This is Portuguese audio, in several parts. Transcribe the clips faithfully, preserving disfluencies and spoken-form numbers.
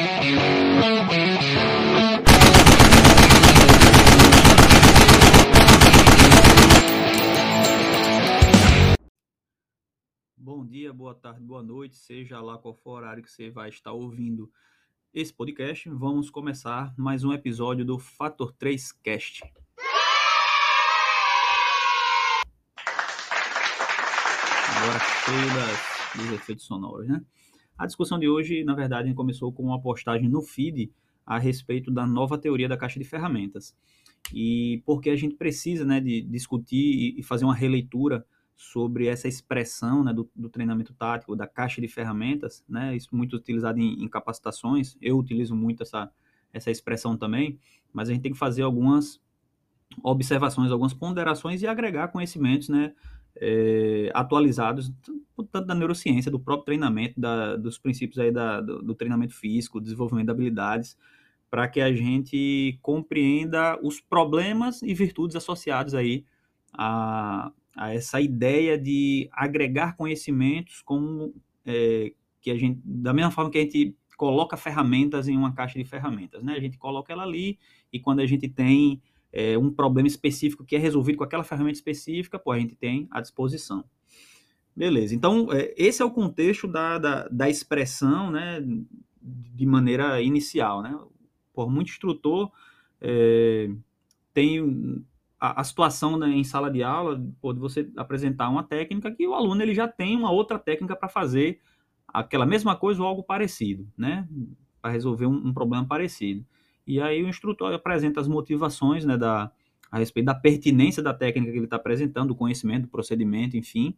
Bom dia, boa tarde, boa noite, seja lá qual for o horário que você vai estar ouvindo esse podcast. Vamos começar mais um episódio do Fator três Cast. Agora cheio das, dos efeitos sonoros, né? A discussão de hoje, na verdade, começou com uma postagem no feed a respeito da nova teoria da caixa de ferramentas. E porque a gente precisa, né, de discutir e fazer uma releitura sobre essa expressão, né, do, do treinamento tático, da caixa de ferramentas, né, isso muito utilizado em, em capacitações. Eu utilizo muito essa, essa expressão também, mas a gente tem que fazer algumas observações, algumas ponderações e agregar conhecimentos, né, é, atualizados, tanto da neurociência, do próprio treinamento, da, dos princípios aí da, do, do treinamento físico, desenvolvimento de habilidades, para que a gente compreenda os problemas e virtudes associados aí a, a essa ideia de agregar conhecimentos como é, que a gente, da mesma forma que a gente coloca ferramentas em uma caixa de ferramentas, né? A gente coloca ela ali e quando a gente tem é, um problema específico que é resolvido com aquela ferramenta específica, pô, a gente tem à disposição. Beleza, então é, esse é o contexto da, da, da expressão, né, de maneira inicial, né? Por muito instrutor é, tem a, a situação, né, em sala de aula, pode você apresentar uma técnica que o aluno ele já tem uma outra técnica para fazer aquela mesma coisa ou algo parecido, né? Para resolver um, um problema parecido. E aí o instrutor apresenta as motivações, né, da, a respeito da pertinência da técnica que ele está apresentando, do conhecimento, do procedimento, enfim.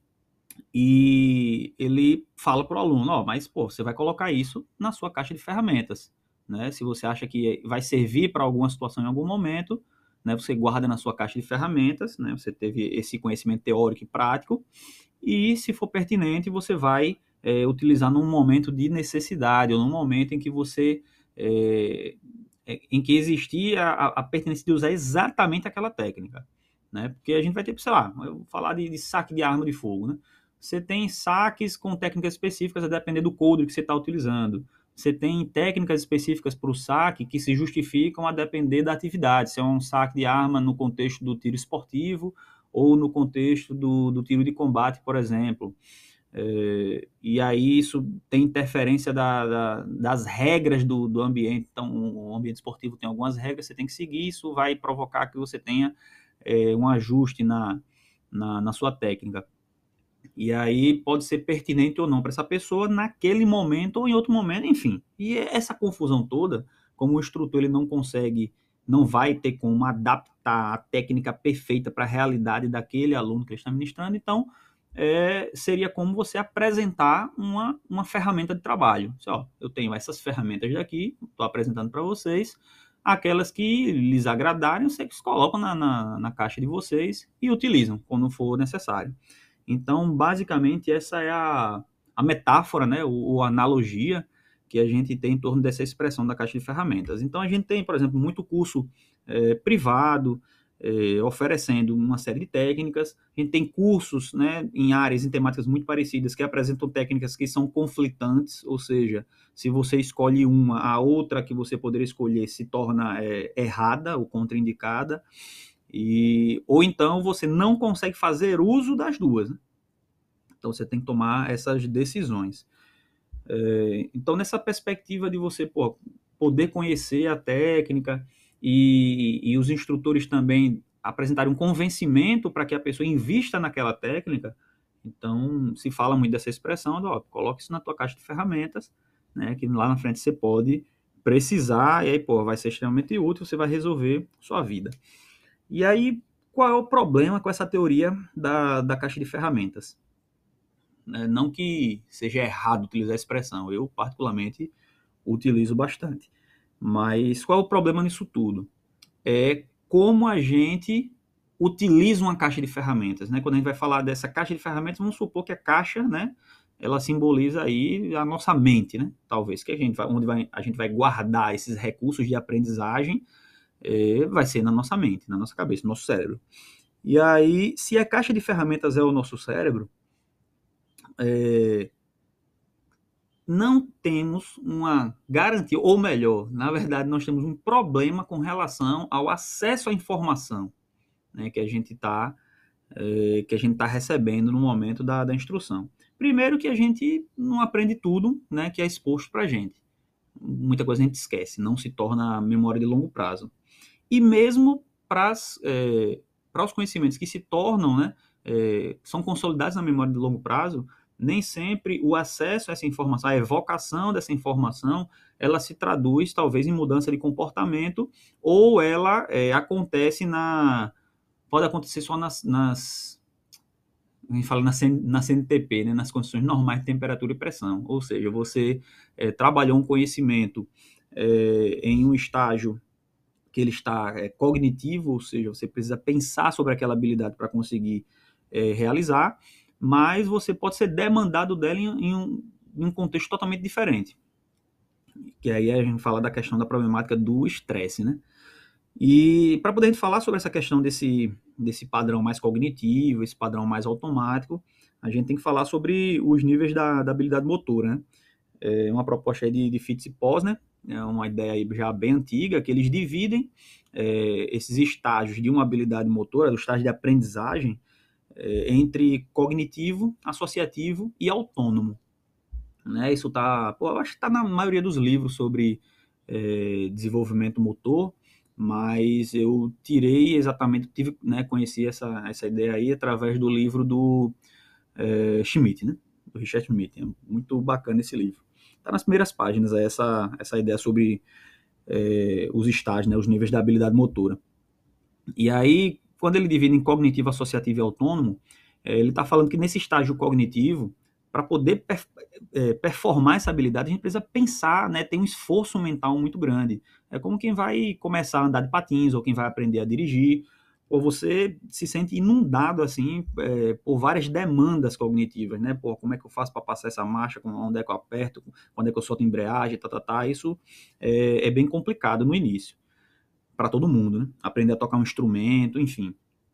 E ele fala para o aluno, ó, mas pô, você vai colocar isso na sua caixa de ferramentas, né? Se você acha que vai servir para alguma situação em algum momento, né, você guarda na sua caixa de ferramentas, né? Você teve esse conhecimento teórico e prático, e se for pertinente, você vai é, utilizar num momento de necessidade, ou num momento em que você é, em que existia a, a pertinência de usar exatamente aquela técnica, né? Porque a gente vai ter, sei lá, eu vou falar de, de saque de arma de fogo, né? Você tem saques com técnicas específicas a depender do codre que você está utilizando. Você tem técnicas específicas para o saque que se justificam a depender da atividade. Se é um saque de arma no contexto do tiro esportivo ou no contexto do, do tiro de combate, por exemplo. É, e aí isso tem interferência da, da, das regras do, do ambiente. Então, o ambiente esportivo tem algumas regras, você tem que seguir, isso vai provocar que você tenha é, um ajuste na, na, na sua técnica. E aí pode ser pertinente ou não para essa pessoa naquele momento ou em outro momento, enfim. E essa confusão toda, como o instrutor ele não consegue, não vai ter como adaptar a técnica perfeita para a realidade daquele aluno que ele está ministrando, então é, seria como você apresentar uma, uma ferramenta de trabalho. Assim, ó, eu tenho essas ferramentas daqui, estou apresentando para vocês, aquelas que lhes agradarem, vocês colocam na, na, na caixa de vocês e utilizam quando for necessário. Então, basicamente, essa é a, a metáfora, né, ou, ou a analogia que a gente tem em torno dessa expressão da caixa de ferramentas. Então, a gente tem, por exemplo, muito curso é, privado, é, oferecendo uma série de técnicas. A gente tem cursos, né, em áreas, em temáticas muito parecidas, que apresentam técnicas que são conflitantes, ou seja, se você escolhe uma, a outra que você poderia escolher se torna é, errada ou contraindicada. E, ou então você não consegue fazer uso das duas, né? Então você tem que tomar essas decisões. É, então nessa perspectiva de você pô, poder conhecer a técnica e, e os instrutores também apresentarem um convencimento para que a pessoa invista naquela técnica, então se fala muito dessa expressão, ó, coloque isso na tua caixa de ferramentas, né, que lá na frente você pode precisar e aí pô, vai ser extremamente útil, você vai resolver sua vida. E aí, qual é o problema com essa teoria da, da caixa de ferramentas? Não que seja errado utilizar a expressão, eu particularmente utilizo bastante. Mas qual é o problema nisso tudo? É como a gente utiliza uma caixa de ferramentas, né? Quando a gente vai falar dessa caixa de ferramentas, vamos supor que a caixa, né, ela simboliza aí a nossa mente, né? Talvez que a gente vai, onde vai, a gente vai guardar esses recursos de aprendizagem, é, vai ser na nossa mente, na nossa cabeça, no nosso cérebro. E aí, se a caixa de ferramentas é o nosso cérebro, é, não temos uma garantia, ou melhor, na verdade, nós temos um problema com relação ao acesso à informação, né, que a gente está é, que a gente está recebendo no momento da, da instrução. Primeiro que a gente não aprende tudo, né, que é exposto para a gente. Muita coisa a gente esquece, não se torna memória de longo prazo. E mesmo para é, os conhecimentos que se tornam, né, é, são consolidados na memória de longo prazo, nem sempre o acesso a essa informação, a evocação dessa informação, ela se traduz talvez em mudança de comportamento, ou ela é, acontece na... pode acontecer só nas... nas a gente fala na, na C N T P, né, nas condições normais de temperatura e pressão. Ou seja, você é, trabalhou um conhecimento é, em um estágio que ele está é, cognitivo, ou seja, você precisa pensar sobre aquela habilidade para conseguir é, realizar, mas você pode ser demandado dela em, em, um, em um contexto totalmente diferente. Que aí a gente fala da questão da problemática do estresse, né? E para poder falar sobre essa questão desse, desse padrão mais cognitivo, esse padrão mais automático, a gente tem que falar sobre os níveis da, da habilidade motora, né? É uma proposta aí de, de Fitts e Posner, é uma ideia aí já bem antiga, que eles dividem é, esses estágios de uma habilidade motora, do estágio de aprendizagem, é, entre cognitivo, associativo e autônomo. Né? Isso tá, pô, eu acho que está na maioria dos livros sobre é, desenvolvimento motor, mas eu tirei exatamente, tive, né, conheci essa, essa ideia aí através do livro do é, Schmidt, né? Do Richard Schmidt. É muito bacana esse livro. Está nas primeiras páginas aí, essa, essa ideia sobre é, os estágios, né, os níveis da habilidade motora. E aí, quando ele divide em cognitivo, associativo e autônomo, é, ele está falando que nesse estágio cognitivo, para poder per, é, performar essa habilidade, a gente precisa pensar, né, tem um esforço mental muito grande. É como quem vai começar a andar de patins ou quem vai aprender a dirigir, ou você se sente inundado assim é, por várias demandas cognitivas, né? Pô, como é que eu faço para passar essa marcha? Onde é que eu aperto? Quando é que eu solto a embreagem? Tá, tá, tá. Isso é, é bem complicado no início para todo mundo, né? Aprender a tocar um instrumento, enfim.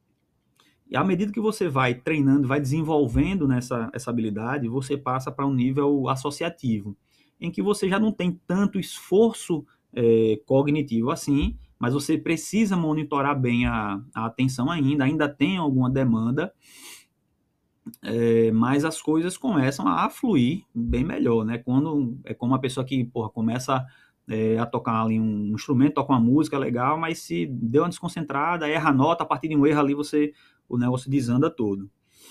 E à medida que você vai treinando, vai desenvolvendo nessa essa habilidade, você passa para um nível associativo, em que você já não tem tanto esforço é, cognitivo assim, mas você precisa monitorar bem a, a atenção ainda, ainda tem alguma demanda, é, mas as coisas começam a fluir bem melhor, né? Quando é como uma pessoa que, porra, começa é, a tocar ali um instrumento, toca uma música legal, mas se deu uma desconcentrada, erra a nota, a partir de um erro ali você, o negócio desanda todo.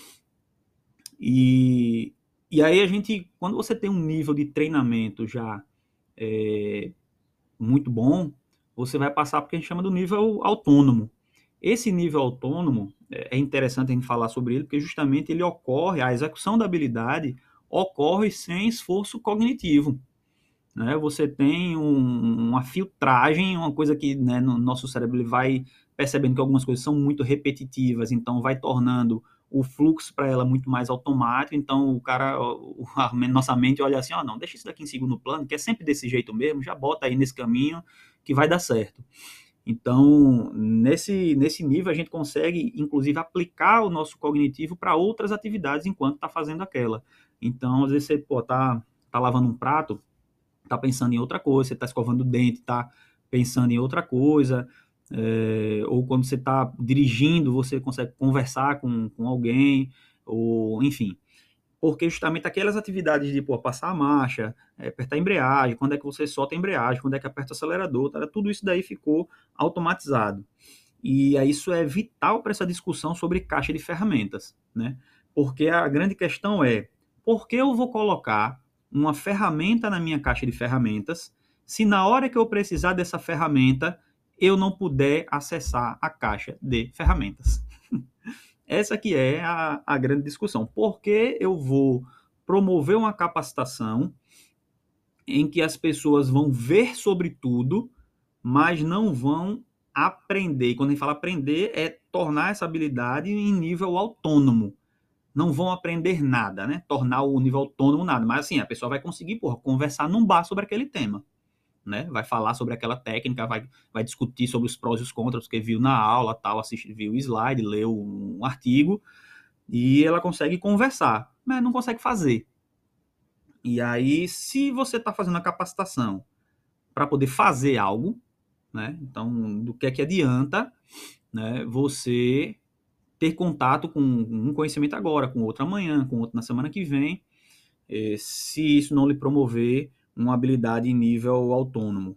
E, e aí a gente, quando você tem um nível de treinamento já é, muito bom, você vai passar porque a gente chama do nível autônomo. Esse nível autônomo é interessante a gente falar sobre ele, porque justamente ele ocorre, a execução da habilidade ocorre sem esforço cognitivo. Né? Você tem um, uma filtragem, uma coisa que, né, no nosso cérebro ele vai percebendo que algumas coisas são muito repetitivas, então vai tornando o fluxo para ela muito mais automático, então o cara, a nossa mente olha assim, ó, oh, não, deixa isso daqui em segundo plano, que é sempre desse jeito mesmo, já bota aí nesse caminho que vai dar certo. Então, nesse, nesse nível, a gente consegue, inclusive, aplicar o nosso cognitivo para outras atividades enquanto está fazendo aquela. Então, às vezes, você pô, tá, tá lavando um prato, tá pensando em outra coisa, você está escovando o dente, tá pensando em outra coisa, é, ou quando você está dirigindo, você consegue conversar com, com alguém, ou enfim. Porque justamente aquelas atividades de pô, passar a marcha, é, apertar a embreagem, quando é que você solta a embreagem, quando é que aperta o acelerador, tá? Tudo isso daí ficou automatizado. E aí isso é vital para essa discussão sobre caixa de ferramentas, né? Porque a grande questão é, por que eu vou colocar uma ferramenta na minha caixa de ferramentas se na hora que eu precisar dessa ferramenta eu não puder acessar a caixa de ferramentas? Essa que é a, a grande discussão. Por que eu vou promover uma capacitação em que as pessoas vão ver sobre tudo, mas não vão aprender? E quando a gente fala aprender, é tornar essa habilidade em nível autônomo. Não vão aprender nada, né? Tornar o nível autônomo nada. Mas assim, a pessoa vai conseguir, porra, conversar num bar sobre aquele tema. Né? Vai falar sobre aquela técnica, vai, vai discutir sobre os prós e os contras, porque viu na aula, tal, assistiu, viu o slide, leu um artigo, e ela consegue conversar, mas não consegue fazer. E aí, se você está fazendo a capacitação para poder fazer algo, né? Então, do que é que adianta, né, você ter contato com um conhecimento agora, com outro amanhã, com outro na semana que vem, eh, se isso não lhe promover uma habilidade em nível autônomo.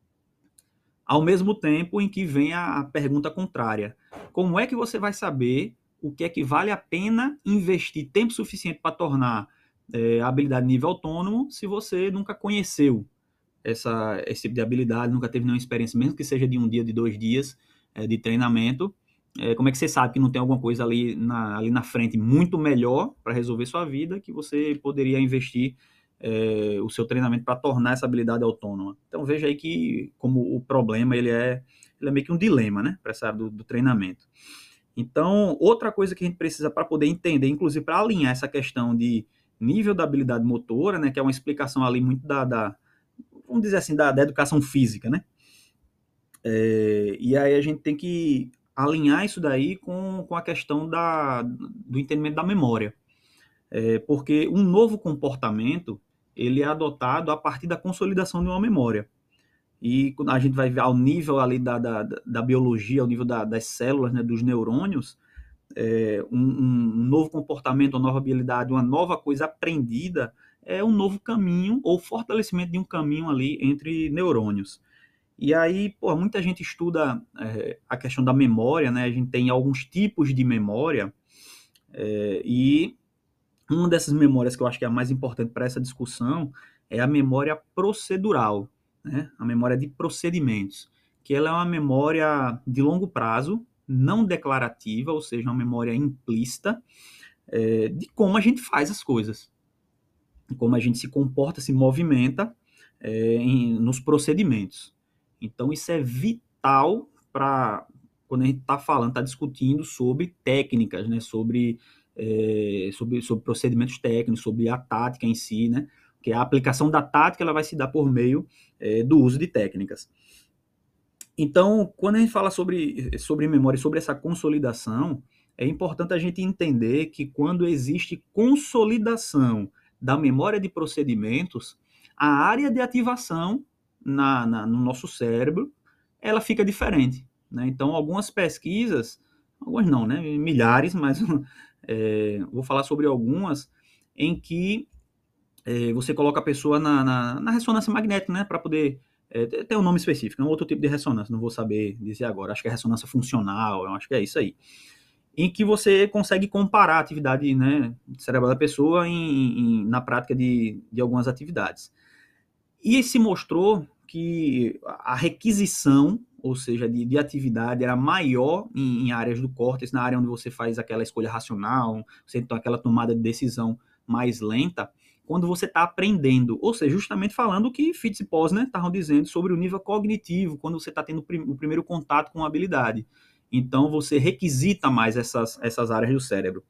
Ao mesmo tempo em que vem a pergunta contrária: como é que você vai saber o que é que vale a pena investir tempo suficiente para tornar é, a habilidade nível autônomo se você nunca conheceu essa, esse tipo de habilidade, nunca teve nenhuma experiência, mesmo que seja de um dia, de dois dias é, de treinamento? É, como é que você sabe que não tem alguma coisa ali na, ali na frente muito melhor para resolver sua vida que você poderia investir é, o seu treinamento para tornar essa habilidade autônoma? Então veja aí que como o problema ele é, ele é meio que um dilema, né, para essa área do, do treinamento. Então, outra coisa que a gente precisa para poder entender, inclusive para alinhar essa questão de nível da habilidade motora, né, que é uma explicação ali muito da, da vamos dizer assim, da, da educação física, né? É, e aí a gente tem que alinhar isso daí com, com a questão da, do entendimento da memória. É, porque um novo comportamento, ele é adotado a partir da consolidação de uma memória. E quando a gente vai ver ao nível ali da, da, da biologia, ao nível da, das células, né, dos neurônios, é, um, um novo comportamento, uma nova habilidade, uma nova coisa aprendida é um novo caminho ou fortalecimento de um caminho ali entre neurônios. E aí, pô, muita gente estuda é, a questão da memória, né? A gente tem alguns tipos de memória é, e uma dessas memórias que eu acho que é a mais importante para essa discussão é a memória procedural, né? A memória de procedimentos, que ela é uma memória de longo prazo, não declarativa, ou seja, uma memória implícita é, de como a gente faz as coisas, de como a gente se comporta, se movimenta é, em, nos procedimentos. Então, isso é vital para quando a gente está falando, está discutindo sobre técnicas, né? Sobre, é, sobre, sobre procedimentos técnicos, sobre a tática em si, né? Porque a aplicação da tática ela vai se dar por meio é, do uso de técnicas. Então, quando a gente fala sobre, sobre memória e sobre essa consolidação, é importante a gente entender que quando existe consolidação da memória de procedimentos, a área de ativação na, na, no nosso cérebro, ela fica diferente. Né? Então, algumas pesquisas, algumas não, né? Milhares, mas é, vou falar sobre algumas em que é, você coloca a pessoa na, na, na ressonância magnética, né? Para poder é, tem um nome específico, é um outro tipo de ressonância, não vou saber dizer agora. Acho que é ressonância funcional, eu acho que é isso aí. Em que você consegue comparar a atividade, né, cerebral da pessoa em, em, na prática de, de algumas atividades. E se mostrou que a requisição, ou seja, de, de atividade, era maior em, em áreas do córtex, na área onde você faz aquela escolha racional, você tem aquela tomada de decisão mais lenta, quando você está aprendendo, ou seja, justamente falando o que Fitz e Posner estavam dizendo sobre o nível cognitivo, quando você está tendo o primeiro contato com a habilidade. Então, você requisita mais essas, essas áreas do cérebro.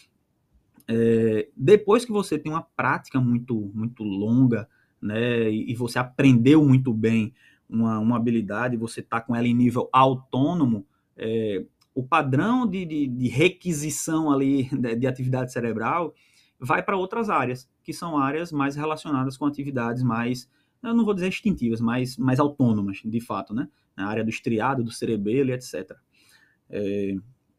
É, depois que você tem uma prática muito, muito longa, né, e, e você aprendeu muito bem uma, uma habilidade, você está com ela em nível autônomo, é, o padrão de, de, de requisição ali de, de atividade cerebral vai para outras áreas, que são áreas mais relacionadas com atividades mais, eu não vou dizer instintivas, mas mais autônomas, de fato, né? Na área do estriado, do cerebelo, etcétera. É,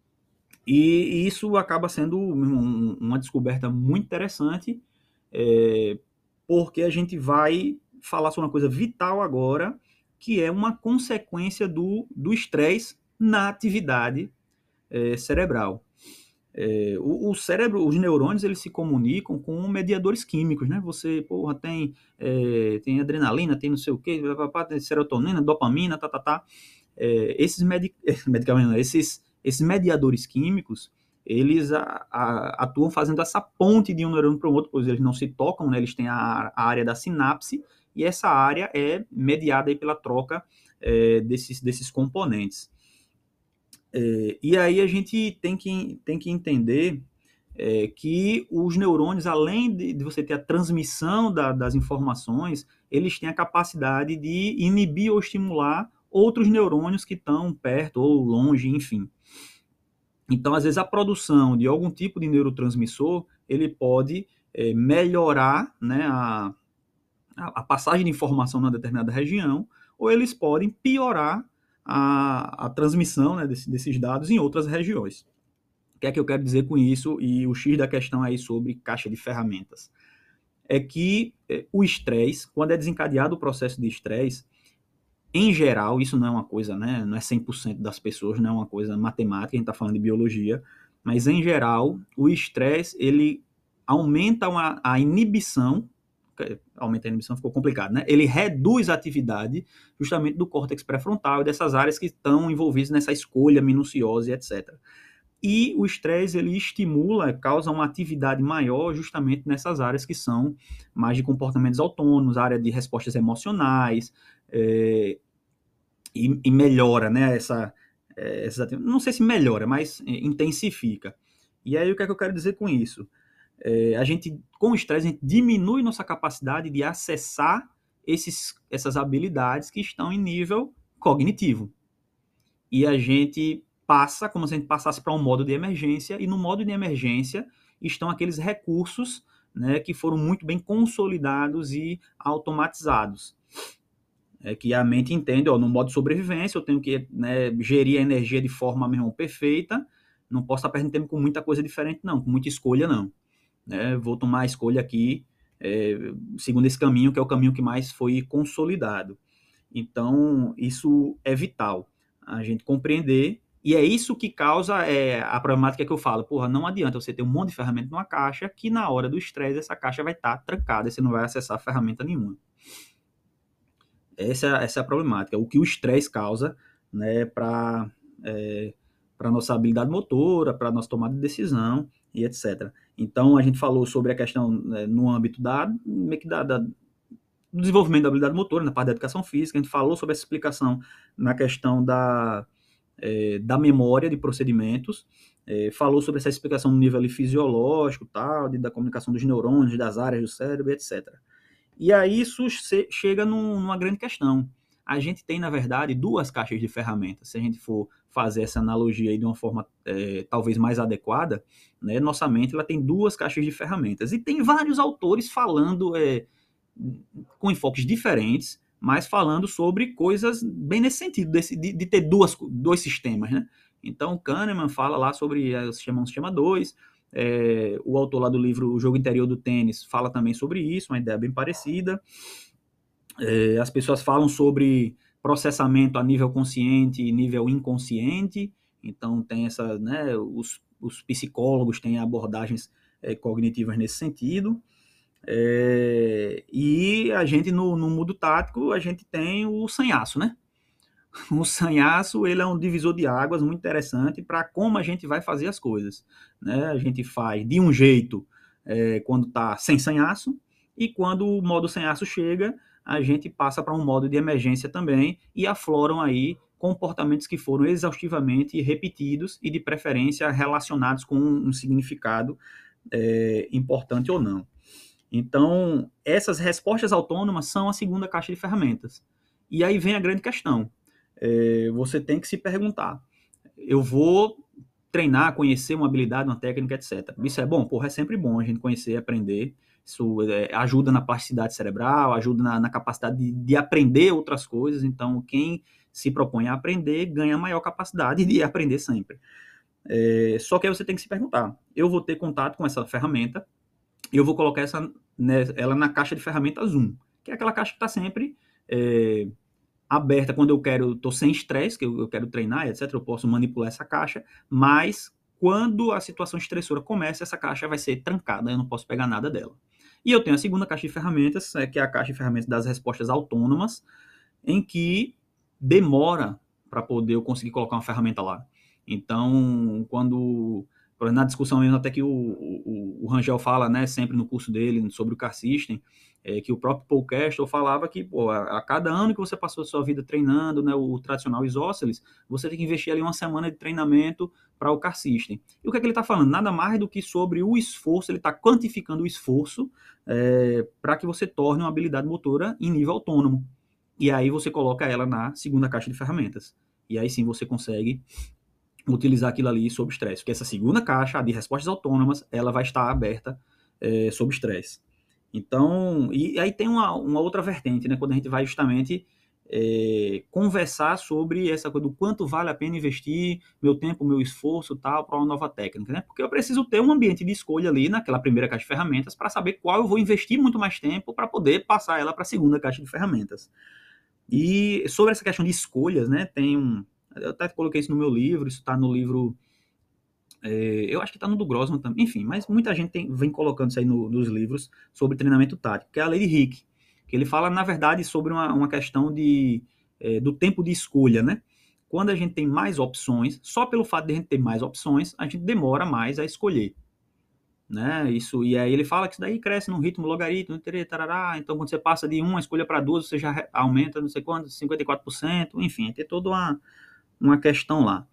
e isso acaba sendo um, uma descoberta muito interessante, é, porque a gente vai falar sobre uma coisa vital agora, que é uma consequência do do estresse na atividade é, cerebral. É, o, o cérebro, os neurônios, eles se comunicam com mediadores químicos, né? Você, porra, tem, é, tem adrenalina, tem não sei o quê, tem serotonina, dopamina, tá, tá, tá. É, esses medi medicamentos, esses, esses mediadores químicos, eles a, a, atuam fazendo essa ponte de um neurônio para o outro, pois eles não se tocam, né? Eles têm a, a área da sinapse, e essa área é mediada aí pela troca é, desses, desses componentes. É, e aí a gente tem que, tem que entender é, que os neurônios, além de, de você ter a transmissão da, das informações, eles têm a capacidade de inibir ou estimular outros neurônios que estão perto ou longe, enfim. Então, às vezes, a produção de algum tipo de neurotransmissor, ele pode é, melhorar, né, a, a passagem de informação numa determinada região, ou eles podem piorar a, a transmissão, né, desse, desses dados em outras regiões. O que é que eu quero dizer com isso? E o X da questão aí sobre caixa de ferramentas. É que é, o estresse, quando é desencadeado o processo de estresse, em geral, isso não é uma coisa, né, não é cem por cento das pessoas, não é uma coisa matemática, a gente está falando de biologia, mas em geral, o estresse, ele aumenta uma, a inibição, aumenta a inibição, ficou complicado, né? Ele reduz a atividade justamente do córtex pré-frontal e dessas áreas que estão envolvidas nessa escolha minuciosa e etcétera. E o estresse, ele estimula, causa uma atividade maior justamente nessas áreas que são mais de comportamentos autônomos, área de respostas emocionais, é, e, e melhora, né, essa, é, essa, não sei se melhora, mas é, intensifica. E aí o que é que eu quero dizer com isso? É, a gente, com o estresse, a gente diminui nossa capacidade de acessar esses, essas habilidades que estão em nível cognitivo. E a gente passa, como se a gente passasse para um modo de emergência, e no modo de emergência estão aqueles recursos, né, que foram muito bem consolidados e automatizados. É que a mente entende, ó, no modo de sobrevivência, eu tenho que, né, gerir a energia de forma mesmo perfeita, não posso estar perdendo tempo com muita coisa diferente, não, com muita escolha, não. Né? Vou tomar a escolha aqui, é, segundo esse caminho, que é o caminho que mais foi consolidado. Então, isso é vital, a gente compreender, e é isso que causa é, a problemática que eu falo, porra, não adianta você ter um monte de ferramenta numa caixa, que na hora do estresse essa caixa vai estar trancada, você não vai acessar ferramenta nenhuma. Essa, essa é a problemática, o que o estresse causa, né, para é, para nossa habilidade motora, para nossa tomada de decisão e etcétera. Então, a gente falou sobre a questão, né, no âmbito da, meio que da, da, do desenvolvimento da habilidade motora, na parte da educação física, a gente falou sobre essa explicação na questão da, é, da memória de procedimentos, é, falou sobre essa explicação no nível ali, fisiológico, tal, de, da comunicação dos neurônios, das áreas do cérebro, etcétera. E aí isso chega num, numa grande questão. A gente tem, na verdade, duas caixas de ferramentas. Se a gente for fazer essa analogia aí de uma forma é, talvez mais adequada, né, nossa mente ela tem duas caixas de ferramentas. E tem vários autores falando é, com enfoques diferentes, mas falando sobre coisas bem nesse sentido, desse, de, de ter duas, dois sistemas. Né? Então, Kahneman fala lá sobre o sistema um, sistema dois. É, o autor lá do livro O Jogo Interior do Tênis fala também sobre isso, uma ideia bem parecida. É, as pessoas falam sobre processamento a nível consciente e nível inconsciente, então tem essa, né, os, os psicólogos têm abordagens é, cognitivas nesse sentido. É, e a gente no, no mundo tático, a gente tem o sanhaço, né? O sanhaço, ele é um divisor de águas muito interessante para como a gente vai fazer as coisas. Né? A gente faz de um jeito é, quando está sem sanhaço, e quando o modo sanhaço chega, a gente passa para um modo de emergência também, e afloram aí comportamentos que foram exaustivamente repetidos e de preferência relacionados com um significado é, importante ou não. Então, essas respostas autônomas são a segunda caixa de ferramentas. E aí vem a grande questão. É, você tem que se perguntar, eu vou treinar, conhecer uma habilidade, uma técnica, etcétera. Isso é bom? Porra, é sempre bom a gente conhecer, aprender. Isso é, ajuda na plasticidade cerebral, ajuda na, na capacidade de, de aprender outras coisas. Então, quem se propõe a aprender, ganha maior capacidade de aprender sempre. É, só que aí você tem que se perguntar, eu vou ter contato com essa ferramenta, e eu vou colocar essa, né, ela na caixa de ferramentas um, que é aquela caixa que está sempre... É, aberta quando eu quero, estou sem estresse, que eu, eu quero treinar, etcétera, eu posso manipular essa caixa, mas quando a situação estressora começa, essa caixa vai ser trancada, eu não posso pegar nada dela. E eu tenho a segunda caixa de ferramentas, que é a caixa de ferramentas das respostas autônomas, em que demora para poder eu conseguir colocar uma ferramenta lá. Então, quando... na discussão mesmo, até que o, o, o Rangel fala, né, sempre no curso dele sobre o Car System, é, que o próprio Paul Castle falava que, pô, a, a cada ano que você passou a sua vida treinando, né, o tradicional isósceles, você tem que investir ali uma semana de treinamento para o Car System. E o que é que ele está falando? Nada mais do que sobre o esforço, ele está quantificando o esforço é, para que você torne uma habilidade motora em nível autônomo. E aí você coloca ela na segunda caixa de ferramentas. E aí sim você consegue utilizar aquilo ali sob estresse, porque essa segunda caixa, a de respostas autônomas, ela vai estar aberta é, sob estresse. Então, e aí tem uma, uma outra vertente, né, quando a gente vai justamente é, conversar sobre essa coisa do quanto vale a pena investir meu tempo, meu esforço, tal, para uma nova técnica, né? Porque eu preciso ter um ambiente de escolha ali naquela primeira caixa de ferramentas para saber qual eu vou investir muito mais tempo para poder passar ela para a segunda caixa de ferramentas. E sobre essa questão de escolhas, né, tem um, eu até coloquei isso no meu livro, isso está no livro, é, eu acho que está no do Grossman também, enfim, mas muita gente tem, vem colocando isso aí no, nos livros sobre treinamento tático, que é a lei de Hick, que ele fala, na verdade, sobre uma, uma questão de, é, do tempo de escolha, né? Quando a gente tem mais opções, só pelo fato de a gente ter mais opções, a gente demora mais a escolher, né? Isso, e aí ele fala que isso daí cresce num ritmo logaritmo, tarará, então quando você passa de uma escolha para duas, você já aumenta não sei quanto, cinquenta e quatro por cento, enfim, tem toda uma, uma questão lá.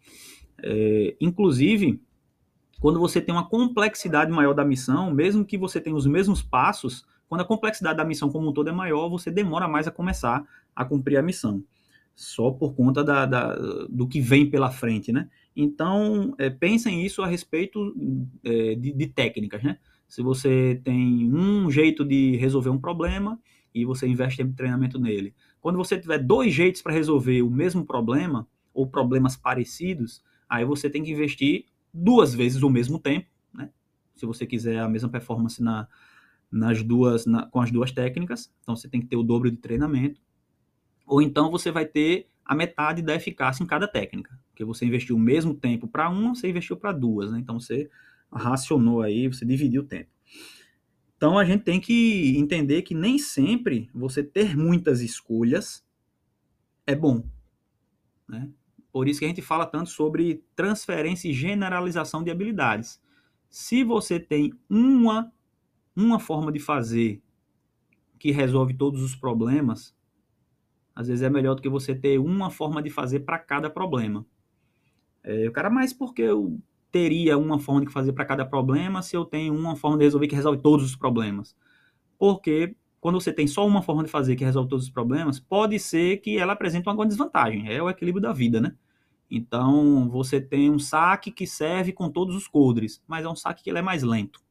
É, inclusive, quando você tem uma complexidade maior da missão, mesmo que você tenha os mesmos passos, quando a complexidade da missão como um todo é maior, você demora mais a começar a cumprir a missão, só por conta da, da, do que vem pela frente, né? Então, é, pensem isso a respeito é, de, de técnicas, né? Se você tem um jeito de resolver um problema e você investe tempo de treinamento nele, quando você tiver dois jeitos para resolver o mesmo problema ou problemas parecidos, aí você tem que investir duas vezes o mesmo tempo, né? Se você quiser a mesma performance na, nas duas, na, com as duas técnicas, então você tem que ter o dobro de treinamento, ou então você vai ter a metade da eficácia em cada técnica, porque você investiu o mesmo tempo para uma, você investiu para duas, né? Então você racionou aí, você dividiu o tempo. Então a gente tem que entender que nem sempre você ter muitas escolhas é bom, né? Por isso que a gente fala tanto sobre transferência e generalização de habilidades. Se você tem uma, uma forma de fazer que resolve todos os problemas, às vezes é melhor do que você ter uma forma de fazer para cada problema. É, o cara, mas por que eu teria uma forma de fazer para cada problema se eu tenho uma forma de resolver que resolve todos os problemas? Porque quando você tem só uma forma de fazer que resolve todos os problemas, pode ser que ela apresente uma grande desvantagem. É o equilíbrio da vida, né? Então, você tem um saque que serve com todos os coldres, mas é um saque que ele é mais lento.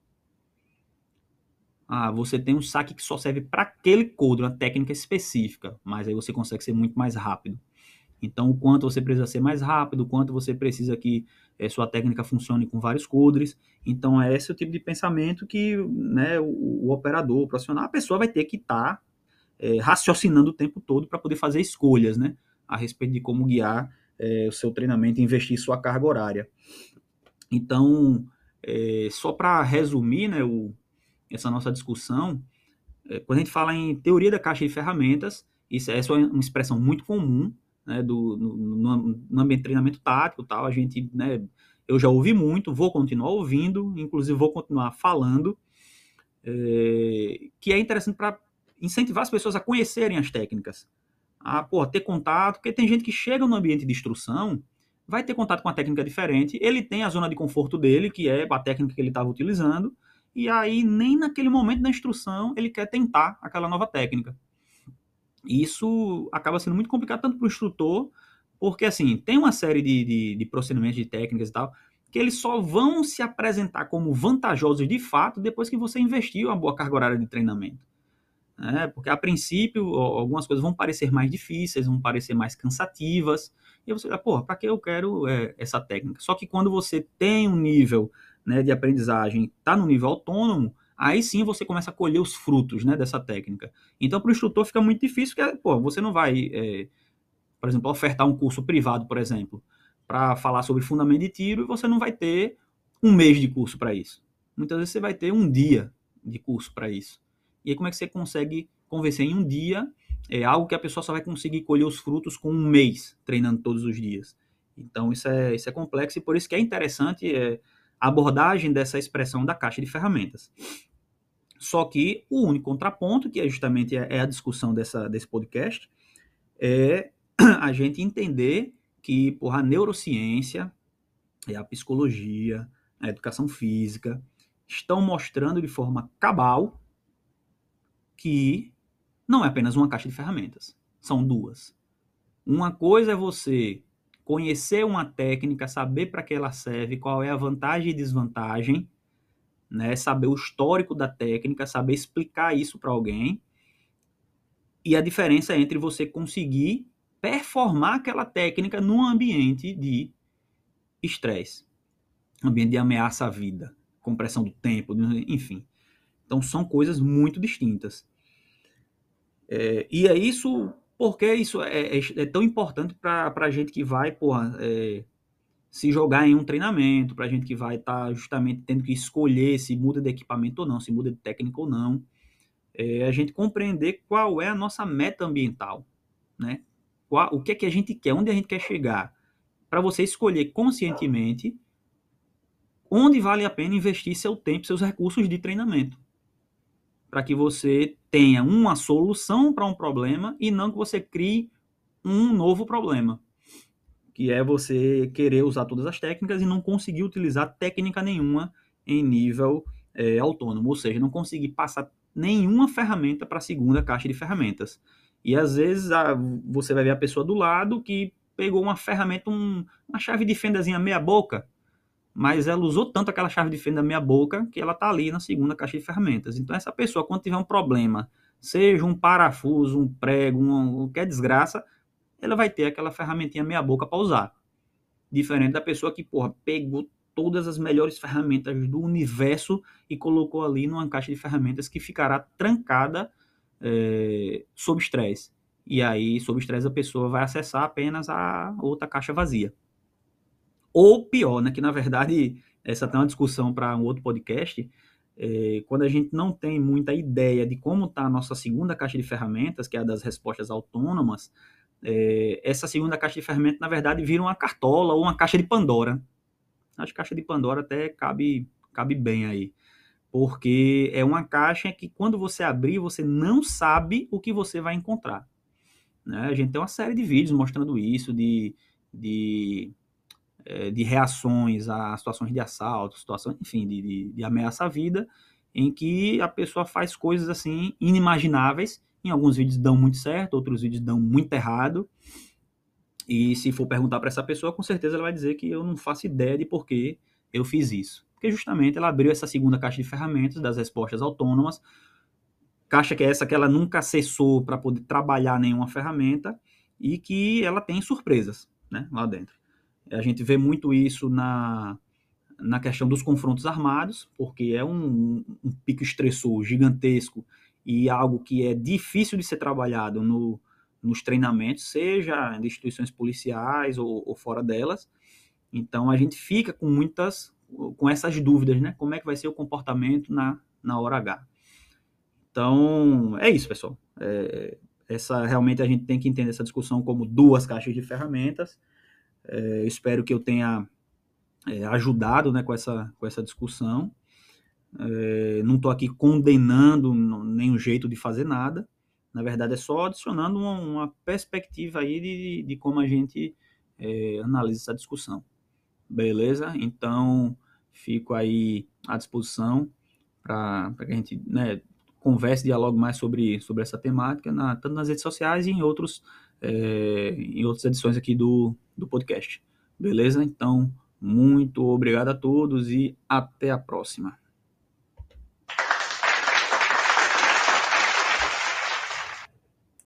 Ah, você tem um saque que só serve para aquele coldre, uma técnica específica, mas aí você consegue ser muito mais rápido. Então, o quanto você precisa ser mais rápido, o quanto você precisa que é, sua técnica funcione com vários coldres. Então, é esse o tipo de pensamento que, né, o, o operador, o profissional, a pessoa vai ter que estar tá, é, raciocinando o tempo todo para poder fazer escolhas, né, a respeito de como guiar é, o seu treinamento e investir sua carga horária. Então, é, só para resumir, né, o, essa nossa discussão, é, quando a gente fala em teoria da caixa de ferramentas, isso essa é uma expressão muito comum, né, do, no, no, no ambiente de treinamento tático, tal, a gente, né, eu já ouvi muito, vou continuar ouvindo, inclusive vou continuar falando, é, que é interessante para incentivar as pessoas a conhecerem as técnicas, a pô, ter contato, porque tem gente que chega no ambiente de instrução, vai ter contato com a técnica diferente, ele tem a zona de conforto dele, que é a técnica que ele estava utilizando, e aí nem naquele momento da instrução ele quer tentar aquela nova técnica. Isso acaba sendo muito complicado tanto para o instrutor, porque assim, tem uma série de, de, de procedimentos, de técnicas e tal, que eles só vão se apresentar como vantajosos de fato depois que você investiu uma boa carga horária de treinamento. É, porque a princípio algumas coisas vão parecer mais difíceis, vão parecer mais cansativas, e você fala, porra, para que eu quero é, essa técnica? Só que quando você tem um nível, né, de aprendizagem, está no nível autônomo, aí sim você começa a colher os frutos, né, dessa técnica. Então, para o instrutor fica muito difícil, porque pô, você não vai, é, por exemplo, ofertar um curso privado, por exemplo, para falar sobre fundamento de tiro, e você não vai ter um mês de curso para isso. Muitas vezes você vai ter um dia de curso para isso. E aí como é que você consegue convencer em um dia é algo que a pessoa só vai conseguir colher os frutos com um mês treinando todos os dias? Então isso é, isso é complexo e por isso que é interessante é, a abordagem dessa expressão da caixa de ferramentas. Só que o único contraponto, que é justamente é a discussão dessa, desse podcast, é a gente entender que porra, a neurociência, a psicologia, a educação física estão mostrando de forma cabal que não é apenas uma caixa de ferramentas, são duas. Uma coisa é você conhecer uma técnica, saber para que ela serve, qual é a vantagem e desvantagem, né? Saber o histórico da técnica, saber explicar isso para alguém, e a diferença é entre você conseguir performar aquela técnica num ambiente de estresse, ambiente de ameaça à vida, compressão do tempo, enfim. Então são coisas muito distintas. É, e é isso, porque isso é, é, é tão importante para a gente que vai, porra, é, se jogar em um treinamento, para a gente que vai estar tá justamente tendo que escolher se muda de equipamento ou não, se muda de técnica ou não, é a gente compreender qual é a nossa meta ambiental, né? Qual, o que é que a gente quer, onde a gente quer chegar, para você escolher conscientemente onde vale a pena investir seu tempo, seus recursos de treinamento, para que você tenha uma solução para um problema e não que você crie um novo problema, que é você querer usar todas as técnicas e não conseguir utilizar técnica nenhuma em nível é, autônomo, ou seja, não conseguir passar nenhuma ferramenta para a segunda caixa de ferramentas. E às vezes a, você vai ver a pessoa do lado que pegou uma ferramenta, um, uma chave de fendazinha meia boca, mas ela usou tanto aquela chave de fenda meia boca que ela está ali na segunda caixa de ferramentas. Então essa pessoa, quando tiver um problema, seja um parafuso, um prego, um, qualquer desgraça, ela vai ter aquela ferramentinha meia boca para usar. Diferente da pessoa que, porra, pegou todas as melhores ferramentas do universo e colocou ali numa caixa de ferramentas que ficará trancada é, sob estresse. E aí, sob estresse, a pessoa vai acessar apenas a outra caixa vazia. Ou pior, né, que na verdade, essa tem uma discussão para um outro podcast, é, quando a gente não tem muita ideia de como está a nossa segunda caixa de ferramentas, que é a das respostas autônomas, é, essa segunda caixa de ferramentas, na verdade, vira uma cartola ou uma caixa de Pandora. Acho que caixa de Pandora até cabe, cabe bem aí, porque é uma caixa que quando você abrir, você não sabe o que você vai encontrar. Né? A gente tem uma série de vídeos mostrando isso, de... de de reações a situações de assalto, situações, enfim, de, de, de ameaça à vida, em que a pessoa faz coisas assim inimagináveis. Em alguns vídeos dão muito certo, outros vídeos dão muito errado. E se for perguntar para essa pessoa, com certeza ela vai dizer que eu não faço ideia de por que eu fiz isso. Porque justamente ela abriu essa segunda caixa de ferramentas das respostas autônomas, caixa que é essa que ela nunca acessou para poder trabalhar nenhuma ferramenta e que ela tem surpresas, né, lá dentro. A gente vê muito isso na, na questão dos confrontos armados, porque é um, um pico estressor gigantesco e algo que é difícil de ser trabalhado no, nos treinamentos, seja em instituições policiais ou, ou fora delas. Então a gente fica com muitas, com essas dúvidas, né? Como é que vai ser o comportamento na, na hora H. Então é isso, pessoal. É, essa realmente a gente tem que entender essa discussão como duas caixas de ferramentas. É, espero que eu tenha é, ajudado, né, com, essa, com essa discussão. É, não estou aqui condenando nenhum jeito de fazer nada. Na verdade, é só adicionando uma, uma perspectiva aí de, de como a gente é, analisa essa discussão. Beleza? Então, fico aí à disposição para que a gente, né, converse, dialogue mais sobre, sobre essa temática, na, tanto nas redes sociais e em, outros, é, em outras edições aqui do, do podcast. Beleza? Então, muito obrigado a todos e até a próxima.